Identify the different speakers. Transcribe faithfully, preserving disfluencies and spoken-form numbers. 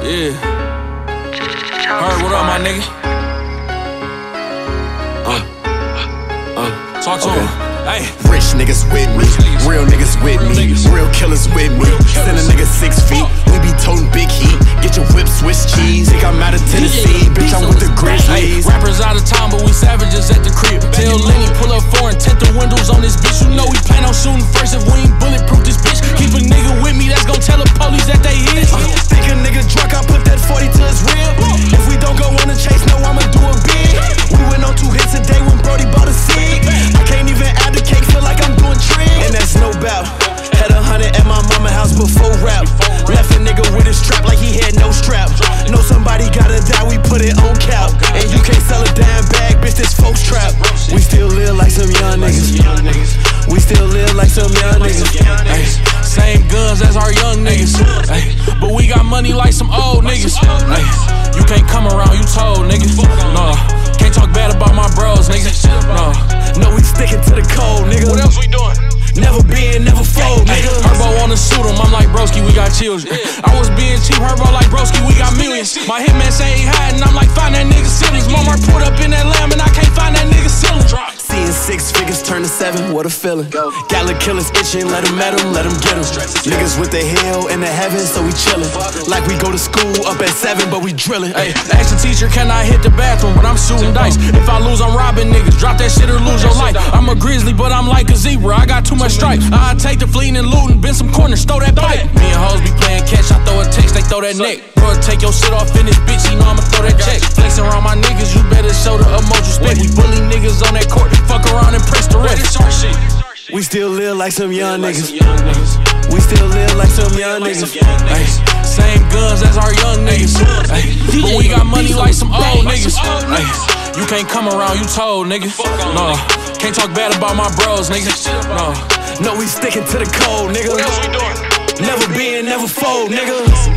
Speaker 1: Yeah. Heard, what up, my nigga? Uh, uh, talk to
Speaker 2: okay.
Speaker 1: him. Hey.
Speaker 2: Rich niggas with me, real niggas with me, real killers with me. Send a nigga six feet, we be toting big heat. Get your whip, Swiss cheese. Think I'm out of Tennessee, bitch, I'm with the Grizzlies.
Speaker 1: Rappers out of town, but we savages at the crib. Tell Lenny, pull up four and tint the windows on this bitch. You know we plan on shooting first if we ain't bulletproof this bitch. Keep a nigga with me, that's gon' tell the police that they his.
Speaker 2: uh, Think a nigga drunk, I put that forty to his rib. If we don't go on a chase, no, I'ma do it big. We went on two hits a day when Brody bought a cig. I can't even add the cake, feel like I'm doing trig. And that's no doubt. Had a hundred at my mama house before rap. Left a nigga with his strap like he had no strap. Know somebody gotta die, we put it on cap. And you can't sell a damn bag, bitch, this folks trap. We still live like some young niggas. We still live like some young niggas.
Speaker 1: Ay, same guns as our young niggas. Ay, but we got money like some old niggas. Ay, you can't come around, you told, nigga. No, can't talk bad about my bros, nigga. No,
Speaker 2: no, we sticking to the code, nigga.
Speaker 1: What else we doing?
Speaker 2: Never been, never fold, nigga.
Speaker 1: Herbo wanna shoot him, I'm like, broski, we got children. I was being cheap, Herbo like, broski, we got millions. My hitman say he hiding, I'm like, find that nigga ceilings. Mama put up in that lamb and I can't find that nigga ceiling.
Speaker 2: Seeing six figures turn to seven, what a feeling. Gala killers itching, let them at them, let them get them. Niggas with the hell and the heaven, so we chillin'. Like we go to school up at seven, but we drillin'.
Speaker 1: Hey, ask the teacher, can I hit the bathroom? But I'm shooting dice. If I lose, I'm robbing niggas. Drop that shit or lose your life. I'm a grizzly, but I'm like a zebra. I got too much stripes. I take the fleeing and looting, bend some corners, throw that pipe. Me and hoes be playing catch, I throw a text, they throw that neck. Bro, take your shit off in this bitch, you know I'ma throw that check. Flexing around my niggas, you better show the emoji spec. We bully niggas on that court, fuck around and press the rest.
Speaker 2: We still live like some young niggas. We still live like some young niggas.
Speaker 1: Ay, same guns as our young niggas. Ay, but we got money like some old niggas. Ay, you can't come around, you told, nigga. No, can't talk bad about my bros, nigga. No,
Speaker 2: no, we sticking to the code, nigga. Never been, never fold, nigga.